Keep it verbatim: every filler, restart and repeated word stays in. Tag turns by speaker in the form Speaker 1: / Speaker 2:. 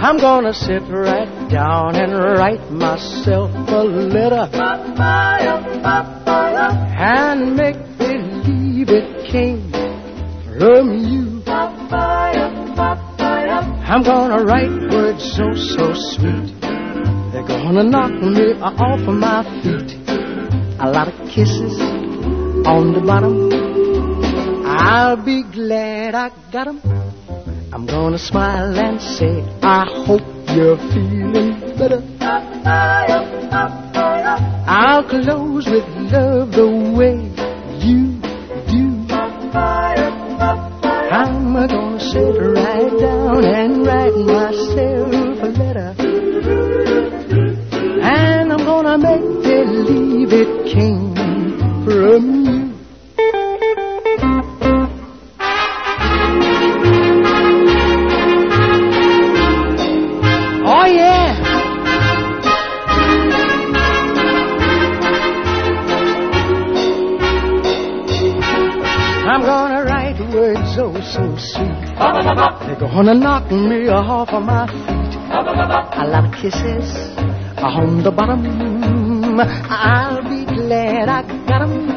Speaker 1: I'm gonna sit right down and write myself a letter and make believe it came from you. I'm gonna write words so, so sweet, they're gonna knock me off of my feet. A lot of kisses on the bottom, I'll be glad I got 'em. I'm gonna smile and say, I hope you're feeling better. I'll close with love the way you do. I'm gonna sit right down and write myself a letter, and I'm gonna make believe it came from you. Oh yeah. I'm gonna write words oh so sweet, they're gonna knock me off of my feet. A lot of kisses on the bottom, I'll be glad I got 'em.